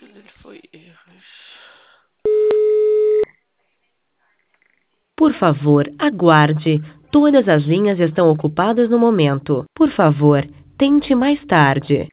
Ele foi erros. Por favor, aguarde. Todas as linhas estão ocupadas no momento. Por favor, tente mais tarde.